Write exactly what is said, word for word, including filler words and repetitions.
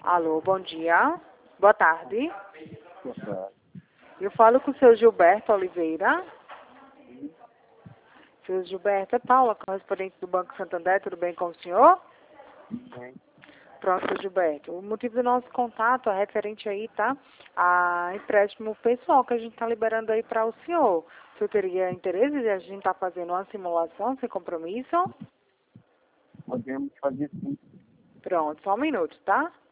Alô, bom dia. Boa tarde. Boa tarde. Eu falo com o seu Gilberto Oliveira. Seu Gilberto, é Paula, correspondente do Banco Santander, tudo bem com o senhor? Bem, Pronto, seu Gilberto. O motivo do nosso contato é referente aí, tá? A empréstimo pessoal que a gente está liberando aí para o senhor. O senhor teria interesse de a gente estar tá fazendo uma simulação sem compromisso? podemos fazer sim. Pronto, só um minuto, tá?